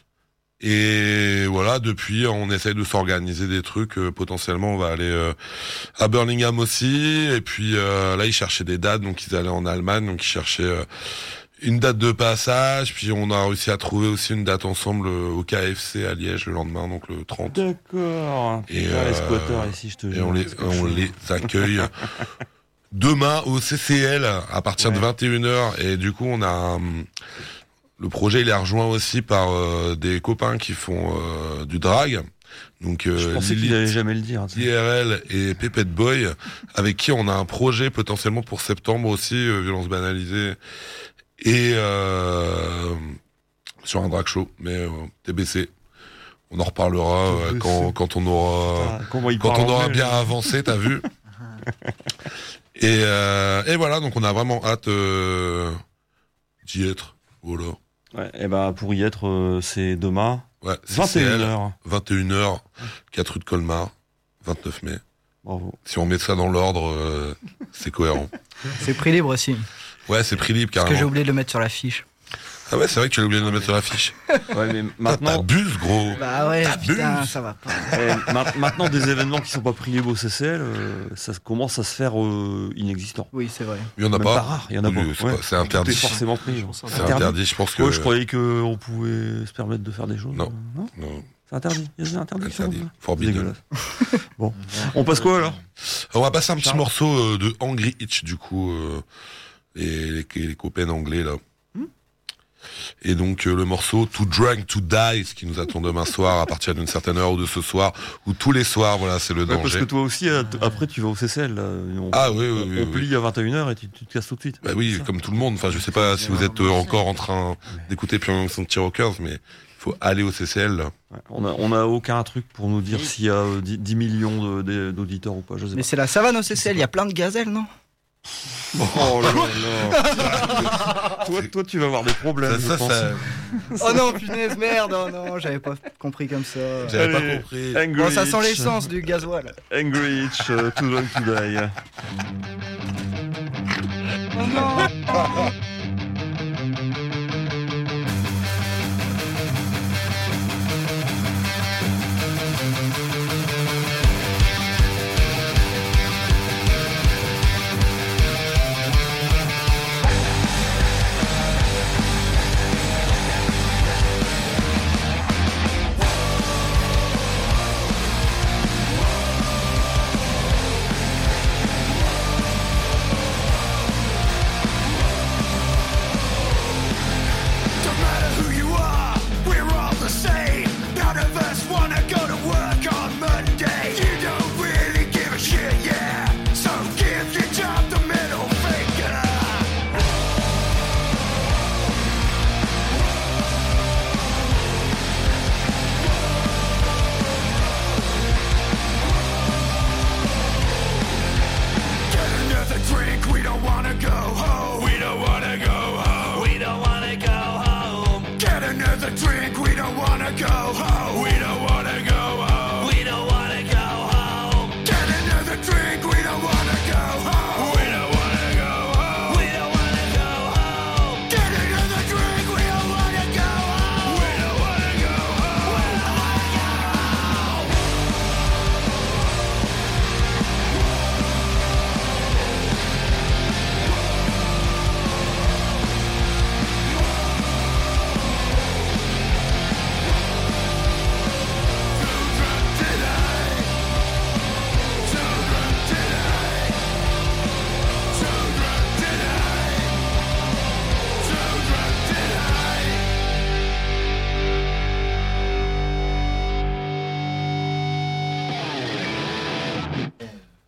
Et voilà, depuis, on essaye de s'organiser des trucs. Euh, potentiellement, on va aller euh, à Birmingham aussi. Et puis euh, là, ils cherchaient des dates, donc ils allaient en Allemagne, donc ils cherchaient euh, une date de passage. Puis on a réussi à trouver aussi une date ensemble euh, au K F C à Liège le lendemain, donc le trente. D'accord. Et, Putain, euh, les squatteurs ici, je te Et jure. on les, on les accueille demain au C C L à partir de Ouais. vingt et une heures. Et du coup, on a hum, le projet, il est rejoint aussi par euh, des copains qui font euh, du drag. Donc, euh, Je pensais qu'il Lilith, allait jamais le dire. tu sais. I R L et Pépette Boy, avec qui on a un projet potentiellement pour septembre aussi, euh, violence banalisée, et euh, sur un drag show, mais euh, T B C. On en reparlera euh, T B C. quand, quand on aura Ah, comment il quand parle on aura anglais, bien là. avancé, t'as vu. Et, euh, et voilà, donc on a vraiment hâte euh, d'y être. Voilà. Ouais, et ben pour y être, euh, c'est demain, Ouais, vingt et une C C L, heures. vingt et une heures, quatre rue de Colmar, vingt-neuf mai. Bravo. Si on met ça dans l'ordre, euh, c'est cohérent. C'est prix libre aussi. Ouais, c'est prix libre Parce que j'ai carrément. oublié de le mettre sur la fiche. Ah ouais, c'est vrai que tu as oublié de le mettre sur la fiche. Ouais, mais Maintenant, maintenant, t'abuses, gros. Bah ouais, T'abuses. putain, ça va pas. eh, ma- maintenant des événements qui sont pas pris libre au C C L, euh, ça commence à se faire euh, inexistant. Oui, c'est vrai. Il y en a Même pas. rare, il y en a Oui, pas. c'est Ouais. pas- c'est Tout interdit. est forcément pris. genre. C'est interdit, je pense que. Ouais, je croyais qu'on pouvait se permettre de faire des choses. Non. euh, non Non, C'est interdit. Il y a des interdictions. interdit. là. Forbidden. Dégueulasse. Bon. On passe quoi alors? On va passer un petit Charles. morceau euh, de Angry Itch, du coup, euh, les, les, les copains anglais, là. Hmm. Et donc, euh, le morceau Too Drunk to Die, ce qui nous attend demain soir, à partir d'une certaine heure, ou de ce soir, ou tous les soirs, voilà, c'est le Ouais, parce danger. que toi aussi, euh, t- après, tu vas au C C L. là. On, Ah oui, oui, on, oui. on oui. plie à vingt et une heures et tu, tu te casses tout de suite. Bah oui, C'est ça. comme tout le monde. Enfin, je sais pas si vous êtes euh, encore en train d'écouter Pyongyang City Rockers, mais il faut aller au C C L, là. Ouais, on a, on a aucun truc pour nous dire s'il y a euh, dix, dix millions de- de- d'auditeurs ou pas. Je sais Mais pas. c'est la savane au C C L, il y a plein de gazelles, non? Oh là là. toi, toi, tu vas avoir des problèmes. Ça, je ça, pense. ça, Oh non, punaise, merde, oh non, j'avais pas compris comme ça. j'avais pas Allez. compris. Angry Bon, ça sent Itch. l'essence du gasoil. Angry Itch, euh, Too Drunk to Die. Oh non! Whoa.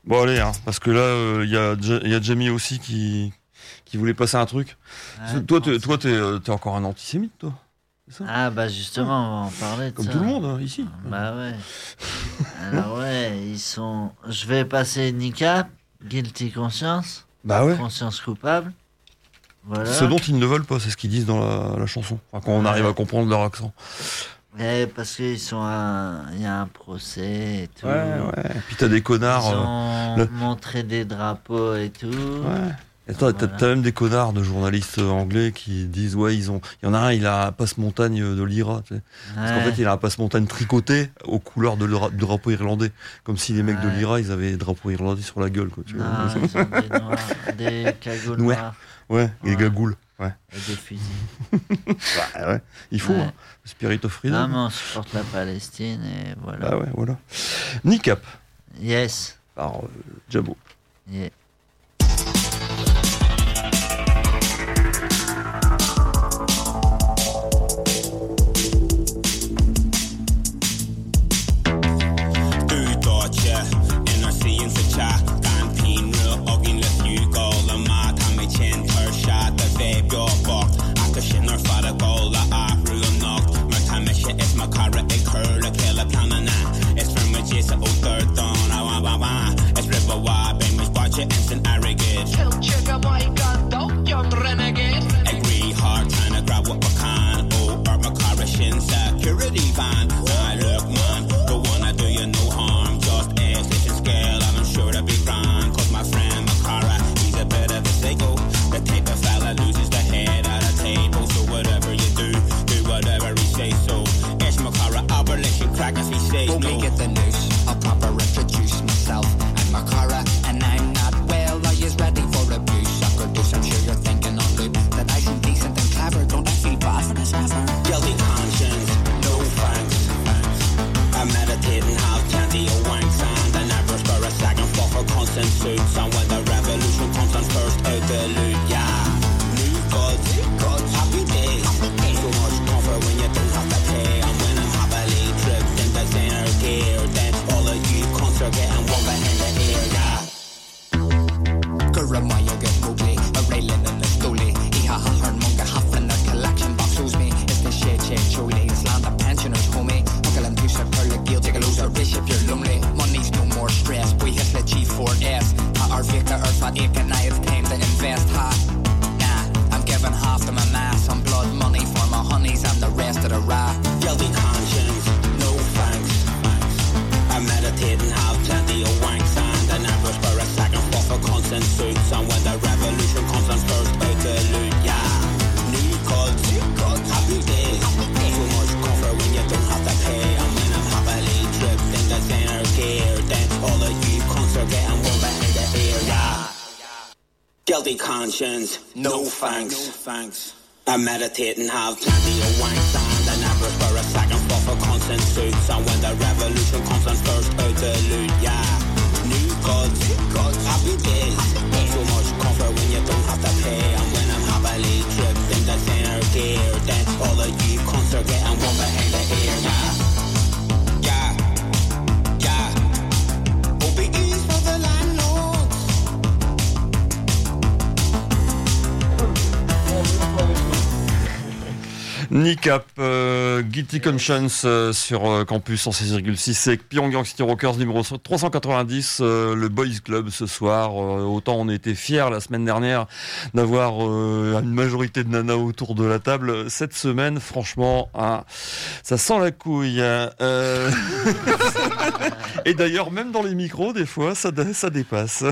Bon allez, hein, parce que là, il euh, y, y a Jamie aussi qui, qui voulait passer un truc. Ouais, toi, t'es, toi, t'es, euh, t'es encore un antisémite, toi. C'est ça Ah bah justement, on va en parler de Comme ça. tout le monde, hein, ici. Bah ouais. Alors ouais, ils sont... Je vais passer Niqab, Guilty Conscience, Bah ouais. Conscience coupable. Voilà. Ce dont ils ne veulent pas, c'est ce qu'ils disent dans la, la chanson. Enfin, quand on Ouais. arrive à comprendre leur accent. Et parce qu'ils sont à... Il y a un procès et tout. Ouais, ouais. Et puis t'as des Ils connards. ont euh, le- montré des drapeaux et tout. Ouais. Et t'as, t'as- Voilà. t'as même des connards de journalistes anglais qui disent ouais ils ont. Il y en a un, il a un passe-montagne de l'Ira. Tu sais. Parce qu'en Ouais. fait il a un passe-montagne tricoté aux couleurs de le- du drapeau irlandais. Comme si les mecs de Ouais. l'Ira ils avaient des drapeaux irlandais sur la gueule quoi. Tu vois. Non, ils ont des, noirs, des cagoules Ouais. noires Ouais, et Ouais. gagoules. Ouais. et des fusils. Bah, ouais. Il faut, Ouais. hein. Spirit of Non, freedom. mais on supporte la Palestine et voilà. Bah ouais, voilà. Niqab Yes. par euh, Jabo. Yeah. Utåt energien så tjekk den pinne og en løft nygal og mat han med kjent tør skjæte veb jeg bak Akka skinner for det gola er rullet nok men kan meg ikke et makare jeg køler hele planene et for meg jese og dørton av av av av et ribba wab en mis bache en sin arrogant Kill chugga my gun, don't young renegade. Agree hard trying to grab what I can oh art makara shin security van I look man the one I do you no harm just exit scale and I'm sure to be grand cause my friend Makara he's a bit of a sicko the type of fella loses the head at a table so whatever you do do whatever he says so it's Makara abolition crack as he says We'll no make it the news. I'll proper introduce myself. I'm Makara, and I'm not well. Are you ready for abuse? I could do some sure you're thinking on loop that I seem decent and clever. Don't I feel bad for this rapper? guilty conscience no thanks I meditate and have plenty of wanks and I never spare a second for for constant suits and when the revolution comes on first out the loot yeah new gods gods happy days so much comfort when you don't have to pay and when I'm happily tripped in designer gear then all of you cons are getting one in the air yeah Kuramaya get Mowgli, a railing in the stoley. Ihaha, her munga huffing their collection box shows me. It's the shade shade choli, it's land of pensioners, homie. Uncle and Tusa, Pearl, Gil, Jiggalos, or Rish if you're lonely. Money's no more stress, we hit the G four S. Ha, our Vika, Earth, Fat, Ake, and now it's time to invest, ha. Nah, I'm giving half to my mass on blood money for my honeys and the rest of the rap. guilty conscience no thanks I meditate and have plenty of wanks and I never spare a second for for constant suits and when the revolution comes on first out the loot yeah new gods happy days so much comfort when you don't have to pay and when I'm happily tripped in designer gear then all of you cons are getting one behind the ear yeah guilty conscience no thanks thanks I meditate and have plenty of wanks and I never spare a second for for constant suits and when the revolution comes on first out the loot yeah new gods happy days so much comfort when you don't have to pay and when I'm happily tripped in designer gear then all of you cons are getting one behind the ear yeah yeah yeah O B Es for the landlords Niqab, euh, Guilty Conscience euh, sur euh, Campus en seize virgule six avec Pyongyang City Rockers numéro trois cent quatre-vingt-dix, euh, le Boys Club ce soir. Euh, autant on était fiers la semaine dernière d'avoir euh, une majorité de nanas autour de la table. Cette semaine, franchement, hein, ça sent la couille. Hein. Euh... Et d'ailleurs, même dans les micros, des fois, ça, ça dépasse.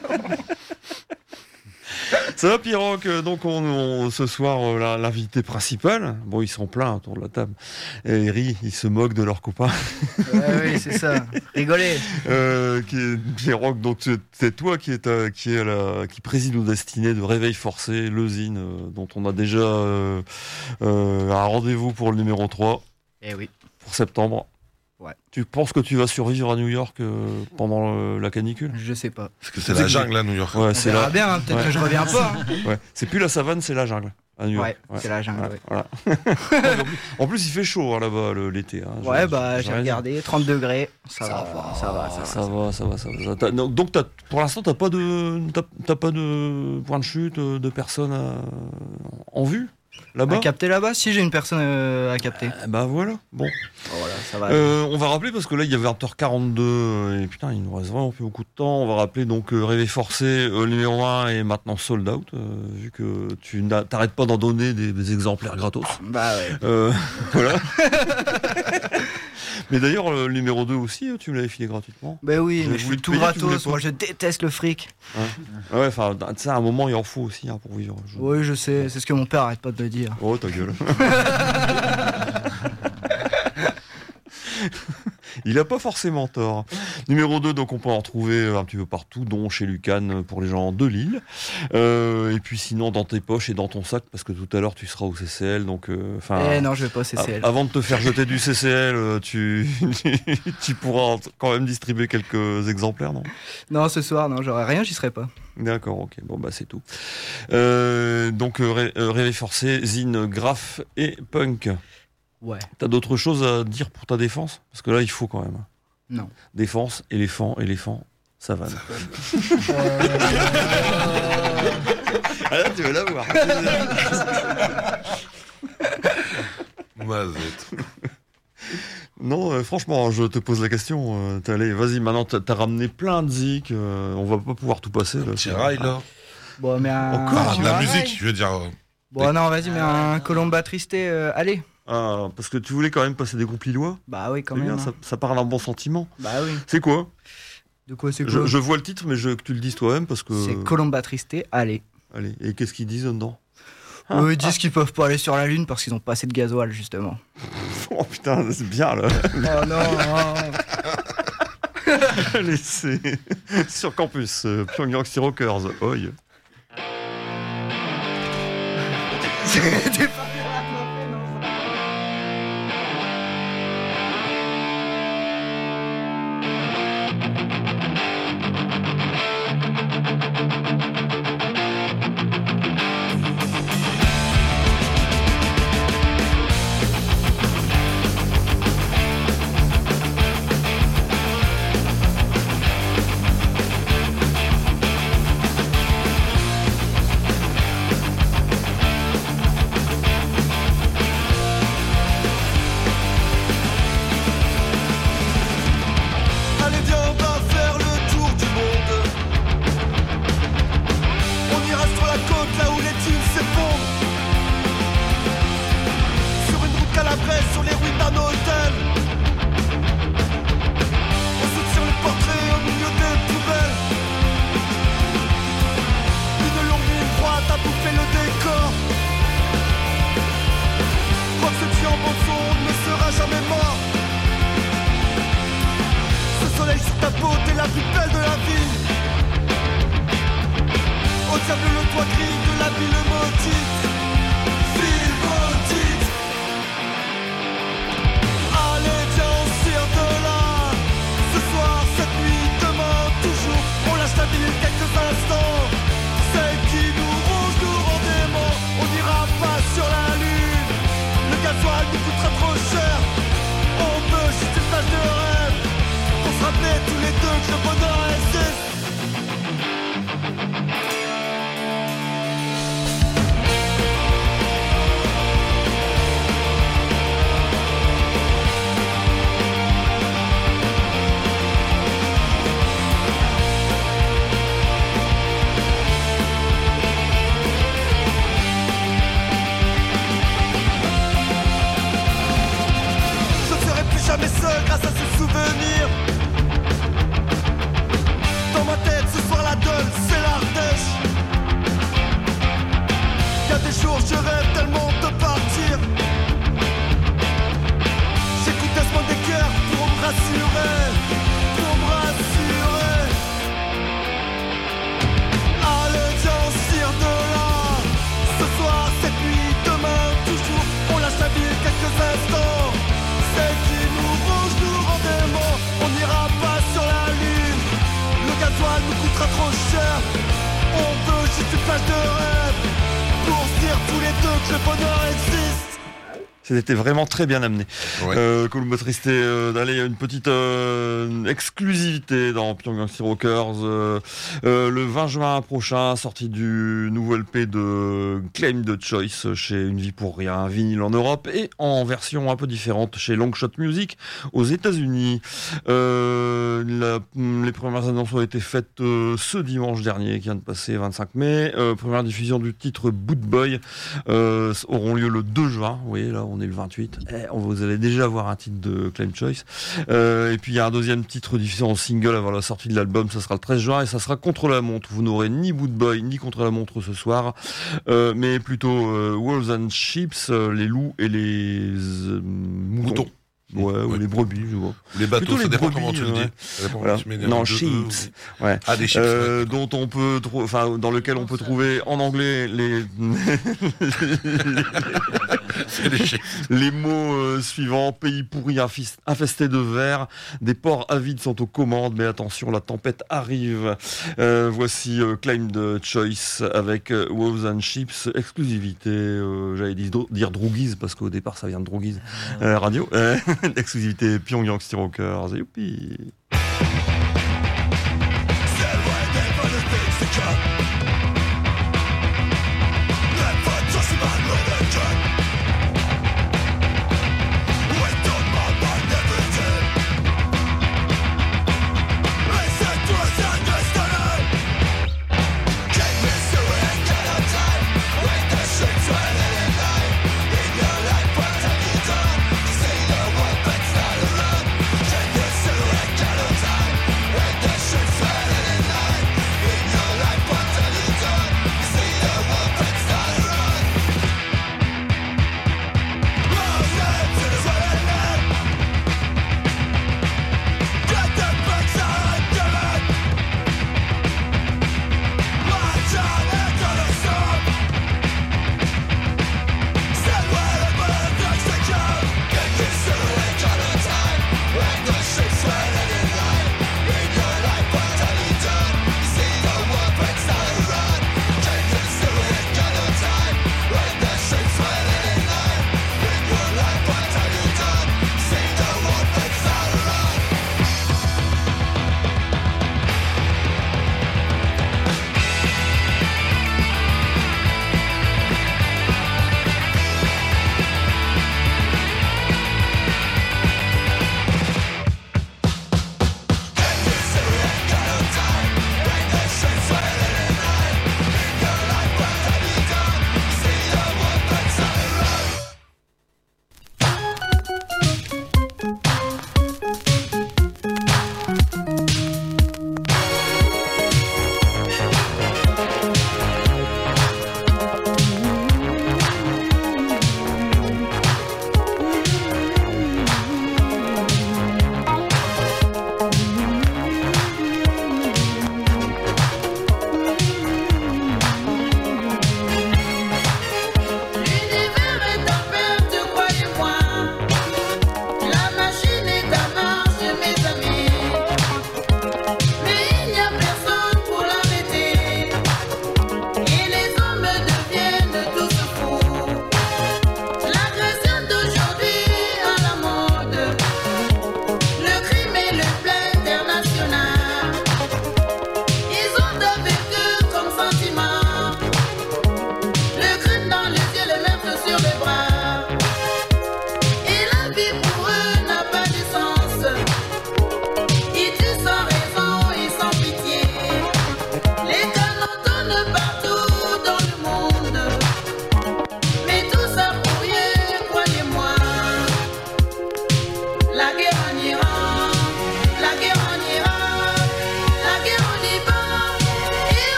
Ça va, Piroc? Donc, on, on, ce soir, euh, la- l'invité principal, bon, ils sont pleins autour de la table. Et ils rient, ils se moquent de leurs copains. Ouais, oui, c'est ça. Rigolez. Euh, qui est, Piroc, donc c'est- c'est toi qui est, à- qui est à la, qui préside aux destinées de Réveil Forcé, le zine, euh, dont on a déjà euh, euh, un rendez-vous pour le numéro trois, Eh oui. pour septembre. Ouais. Tu penses que tu vas survivre à New York euh, pendant euh, la canicule? Je sais pas. Parce que c'est la jungle à New York. Ouais, On c'est verra la... bien, hein, peut-être Ouais. que je reviens pas. hein. Ouais. C'est plus la savane, c'est la jungle. À New York. Ouais, c'est la jungle, ouais. Voilà. En plus, il fait chaud hein, là-bas le- l'été. Hein. Ouais, J'ai- bah j'ai rien dit. regardé, trente degrés, ça, Ça va, va, ça va, ça va. ça va, ça va, ça va. T'as- non, donc, t'as- pour l'instant, t'as pas de, t'as, t'as pas de point de chute euh, de personnes à- en vue là-bas. À capter là-bas, si j'ai une personne euh, à capter. Eh bah voilà. Bon, Voilà, ça va. Euh, on va rappeler parce que là, il y a vingt heures quarante-deux euh, et putain, il nous reste vraiment plus beaucoup de temps. On va rappeler donc euh, Réveil forcé euh, le numéro un est maintenant sold out euh, vu que tu n'as- t'arrêtes pas d'en donner des, des exemplaires gratos. Bah ouais. Euh, voilà. Mais d'ailleurs, le numéro deux aussi, tu me l'avais filé gratuitement. Bah oui, Je mais je voulais suis te tout payer, tu voulais gratos, pas. moi je déteste le fric. Ouais, ouais, enfin, tu sais, à un moment, il en faut aussi hein, pour vivre. Je- Oui, je sais, c'est ce que mon père arrête pas de me dire. Oh, ta gueule. Il a pas forcément tort. Numéro deux, donc on peut en retrouver un petit peu partout, dont chez Lucan pour les gens de Lille. Euh, et puis sinon dans tes poches et dans ton sac, parce que tout à l'heure tu seras au C C L. Donc, euh, Eh non, je vais pas au C C L. Avant de te faire jeter du C C L, euh, tu, tu pourras quand même distribuer quelques exemplaires, non? Non, ce soir, non, j'aurais rien, j'y serais pas. D'accord, ok, bon bah c'est tout. Euh, donc euh, Ré- euh, Réveil forcé, Zine, Graph et Punk. Ouais. T'as d'autres choses à dire pour ta défense? Parce que là, il faut quand même. Non. Défense, éléphant, éléphant, savane. Ah là, tu vas l'avoir. Mazette. Non, euh, franchement, je te pose la question. euh, t'es allé, vas-y, maintenant, t'as t'as ramené plein de zik. euh, on va pas pouvoir tout passer. Là, Petit rail, là. Bon, mais un. Encore Ah, tu de la vois, musique, je veux dire. euh, Bon, non, vas-y, mais un Colomba Tristé, euh, allez. Ah, parce que tu voulais quand même passer des groupes lillois. Bah oui, quand C'est même. bien, hein. ça, ça parle d'un bon sentiment. Bah oui. C'est quoi? De quoi c'est je, quoi je vois le titre, mais je, que tu le dises toi-même parce que. C'est Colomba Tristé, allez. Allez, et qu'est-ce qu'ils disent dedans? Eux, ils disent qu'ils peuvent pas aller sur la Lune parce qu'ils ont pas assez de gasoil, justement. Oh putain, c'est bien là. Oh non, non. Allez, c'est sur campus, euh, Pyongyang City Rockers. Oi. C'était pas Allez viens, on va faire le tour du monde. On ira sur la côte là où les dunes s'effondrent. Sur une route calabraise, sur les ruines d'un hôtel. On saute sur le portrait au milieu des poubelles. Une longue ligne droite a bouffé le décor. Crois que ce tue en bande son ne sera jamais mort. Le soleil sur ta peau, t'es la plus belle de la vie. Au diable le toit gris de la ville maudite. Ville maudite. Allez viens, on tire de là. Ce soir, cette nuit, demain, toujours. On lâche la ville quelques instants. Celle qui nous ronge nous rend démons. On n'ira pas sur la lune. Le gasoil nous coûtera trop cher. On veut juste une plage de rêve. On se rappelait tous les deux que le bonheur existe. Je ne serai plus jamais seul grâce à ce souvenir. Dans ma tête ce soir la donne c'est l'Ardèche. Y'a des jours je rêve tellement de partir. J'écoute Desmond des cœurs pour me rassurer. Pour me rassurer. Allez viens on se tire de là. Ce soir, cette nuit, demain, toujours. On lâche la ville quelques instants. Celle qui nous ronge nous rend démons. On n'ira pas sur la lune. Le gasoil nous coûtera trop cher. On veut juste une plage de rêve. Pour se dire dire tous les deux que le bonheur existe. C'était vraiment très bien amené. Ouais. Euh, Columbo Triste, euh, d'aller une petite euh, exclusivité dans Pyongyang City Rockers. Euh, euh, le vingt juin prochain, sortie du nouveau L P de Claim de Choice chez Une Vie pour Rien, vinyle en Europe et en version un peu différente chez Longshot Music aux États-Unis. Euh, la, les premières annonces ont été faites euh, ce dimanche dernier, qui vient de passer vingt-cinq mai. Euh, première diffusion du titre Boot Boy euh, auront lieu le deux juin. Vous voyez, là, on est le vingt-huit. Eh, vous allez déjà avoir un titre de Claim Choice. Euh, et puis, il y a un deuxième titre diffusé en single avant la sortie de l'album. Ça sera le treize juin et ça sera Contre la montre. Vous n'aurez ni Boot Boy ni Contre la montre ce soir, euh, mais plutôt euh, Wolves and Sheep, euh, les loups et les euh, moutons. Moutons. Ouais, Ouais. ou les brebis, je vois. Ou les bateaux, Plutôt ça les dépend brebis, comment tu le dis. ouais. Ça dépend Voilà. comment tu mets des Non, deux sheeps. E, Ouais. Ah, des chips. Euh, ouais. dont on peut trou- enfin dans lequel on peut trouver en anglais les C'est des chips. les mots euh, suivants: pays pourri infis- infesté de vers, des ports avides sont aux commandes, mais attention, la tempête arrive. Euh, voici euh, Claim de Choice avec euh, Wolves and Chips, exclusivité, euh, j'allais dire, dire Droogies parce qu'au départ ça vient de Droogies euh, radio, euh, exclusivité Pyongyang City Rockers, youpi.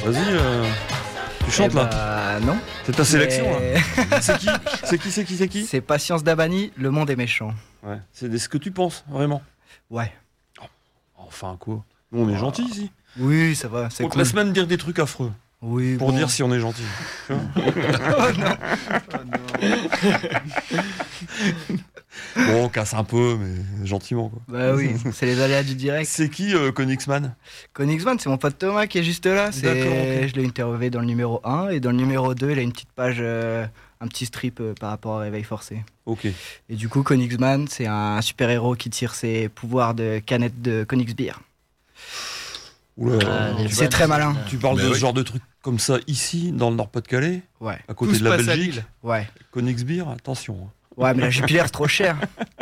Vas-y, euh, tu chantes Eh là. bah, non. C'est ta sélection Mais- là. C'est qui C'est qui C'est qui C'est qui C'est Patience Dabani, Le Monde est méchant. Ouais. C'est des- ce que tu penses, vraiment. Ouais. Enfin quoi. Nous on est gentils ici. Oui, ça va, c'est On te cool. laisse même dire des trucs affreux. Oui, Pour bon. dire si on est gentil. Tu vois Oh non. Bon, on casse un peu, mais gentiment quoi. Bah oui, c'est les aléas du direct. C'est qui euh, Königsmann? Königsmann, c'est mon pote Thomas qui est juste là. C'est... D'accord, ok. Je l'ai interviewé dans le numéro un et dans le numéro deux, il a une petite page, euh, un petit strip euh, par rapport à Réveil Forcé. Ok. Et du coup, Königsmann, c'est un super-héros qui tire ses pouvoirs de canette de Königsbier. Oula, Ah, les tu, C'est bonnes, très malin. celles-là. tu parles Mais de oui. ce genre de trucs comme ça ici, dans le Nord-Pas-de-Calais, Ouais, à côté Tout de se la passe à Belgique. Lille. ouais. Königsbier, attention. hein. Ouais, mais la Jupiler, c'est trop cher.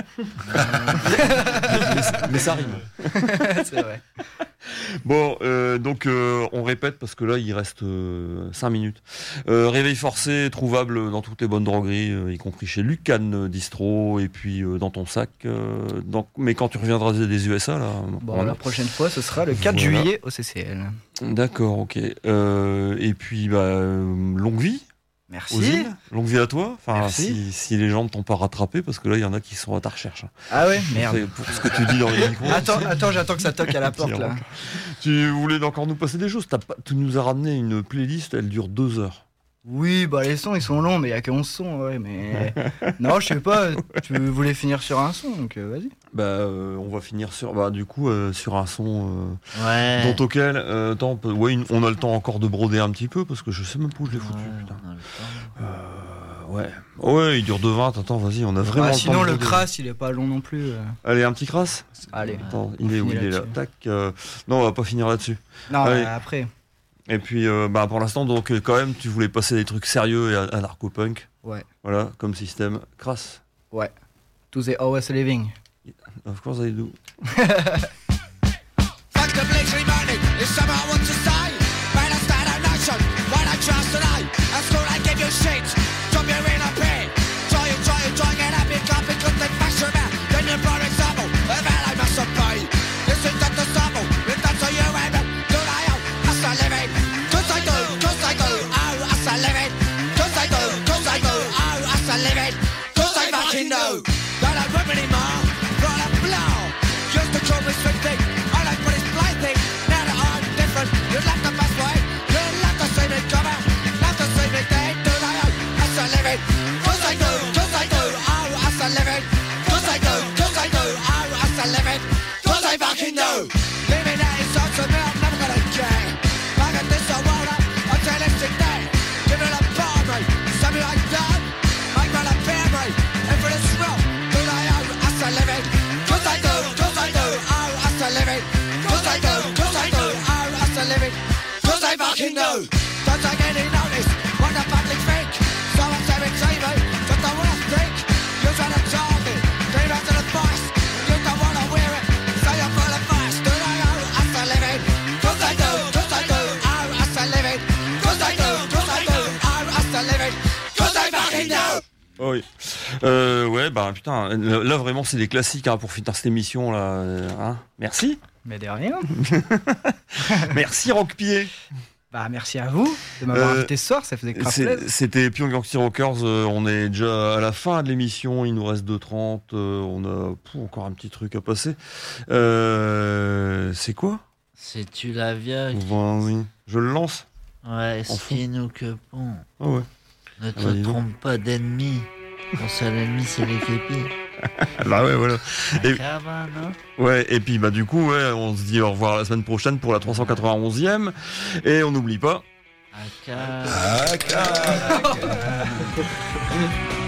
mais, mais ça rime. C'est vrai. Bon, euh, donc euh, on répète parce que là il reste cinq minutes. Euh, Réveil Forcé, trouvable dans toutes les bonnes drogueries, euh, y compris chez Lucan euh, Distro, et puis euh, dans ton sac. euh, dans- Mais quand tu reviendras des U S A, là. Bon, voilà. la prochaine fois, ce sera le quatre Voilà. juillet au C C L. D'accord, ok. Euh, et puis, bah, euh, longue vie aux Merci. îles. Longue vie à toi. Enfin, Merci. si, si les gens ne t'ont pas rattrapé, parce que là, il y en a qui sont à ta recherche. hein. Ah ouais, merde. C'est pour ce que tu dis dans les micros. Attends, attends, j'attends que ça toque à la porte Petit là. rock. Tu voulais encore nous passer des choses. T'as pas- tu nous as ramené une playlist, elle dure deux heures. Oui, bah les sons ils sont longs, mais il y a que onze sons, ouais, mais. Non, je sais pas, tu voulais finir sur un son, donc euh, vas-y. Bah, euh, on va finir sur, bah, du coup, euh, sur un son euh, Ouais. dont auquel, euh, attends, on peut- ouais, une- on a le temps encore de broder un petit peu parce que je sais même pas où je l'ai foutu. Ouais, Putain. on a le temps. Euh, ouais, ouais, il dure de vingt. Attends, vas-y, on a vraiment. Ah, le temps sinon de le broder. crasse il est pas long non plus. euh. Allez, un petit crasse. Allez. Attends, on il est où finit Il est là. là-dessus. Tac. euh, Non, on va pas finir là-dessus. Non, Allez. euh, après. Et puis, euh, bah, pour l'instant, donc, euh, quand même, tu voulais passer des trucs sérieux et a- anarcho-punk. Ouais. Voilà, comme système. Crasse. Ouais. To the always living. Of course I do. Fuck the bleaching money, it's something I want to say. Man, I stand a nation, why not trust today? At school I give you shit, drop you in a pit. Try and try and try and get up your cup because they bash your mouth. Then you brought example of how I must obey. Listen to the sample, if that's how you aim it. Do they out, as I live it? Cause I do, cause I do, oh, as I live it. Cause I do, cause I do, oh, as I live it. Cause I fucking know that I'm whipping him off. Right up blow. Just to call me sweet thing. I like what it's blind thing. Now that I'm different, you left the best way. You left the same it come out. Left the same it dead. Do I owe as I live it? Cause I do, cause I do, oh, as I live it. Cause I do, cause I do, oh, as I live it. Cause I fucking know. Living out is on to me, I'm never gonna get. I got this I want up, I'm telling you that. Give it up for me, something like that. Make my life bear me. And for this rock, do I owe as I live it? Cause I do, cause I do, oh, as I live it. Cause I do, cause I do, oh, as I live it. Cause I fucking know. Don't take any notice what the public think. So I'm saying T V, just don't wanna think. You're trying to target, leave out to the voice. You don't wanna wear it, so you're full of vice. Do I owe as I live it? Cause I do, cause I do, oh, as I live it. Cause I do, cause I do, oh, as I live it. Cause I fucking know. Oh oui. Euh, ouais, bah putain, là vraiment c'est des classiques hein, pour finir cette émission là. euh, Hein. Merci. Mais de rien. Merci Rockpied. Bah merci à vous de m'avoir Euh, invité ce soir, ça faisait grave C'est- plaisir. C'était Pyongyang City Rockers. euh, on est déjà à la fin de l'émission. Il nous reste deux trente. euh, on a pff, encore un petit truc à passer. Euh, c'est quoi C'est tu la vieille. Vas-y. Je le lance. Ouais, En fond. skin ou que pont. Ah ouais. Ne te bah, dis donc. trompe pas d'ennemi. Ton seul ennemi, c'est les képis. Bah ouais, voilà. Et- Cabane, hein. Ouais, et puis bah du coup, ouais, on se dit au revoir la semaine prochaine pour la trois cent quatre-vingt-onzième. Et on n'oublie pas. Aka. Ah, car-